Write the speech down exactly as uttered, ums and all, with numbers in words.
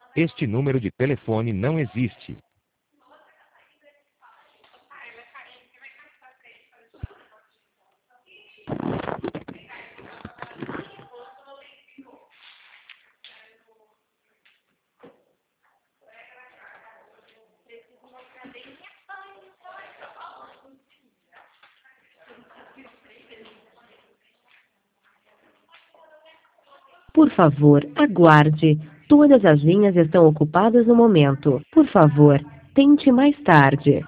Este número de telefone não existe. Por favor, aguarde. Todas as linhas estão ocupadas no momento. Por favor, tente mais tarde.